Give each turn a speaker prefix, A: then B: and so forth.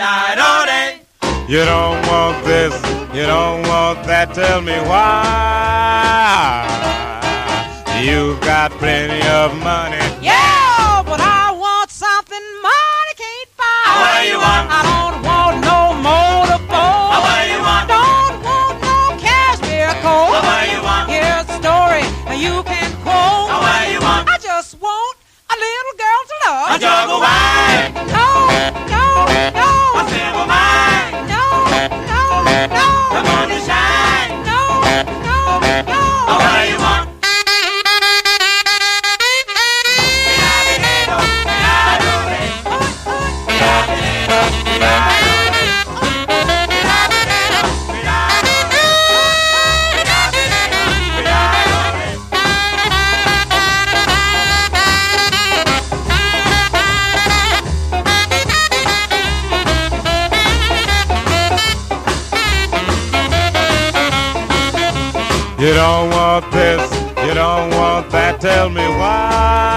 A: You don't want this, you don't want that, tell me why. You've got plenty of money.
B: Yeah, but I want something money can't buy.
C: What do you want?
B: I don't want no motorboat.
C: What do you want?
B: Don't want no cashmere coat.
C: What do you want?
B: Here's a story you can quote.
C: What do you want?
B: I just want a little girl to love.
C: A jug of wine.
B: No, no, no.
C: A silver mine.
B: No, no, no.
C: The moon to shine.
B: No, no, no.
C: What do you want?
A: You don't want this, you don't want that, tell me why.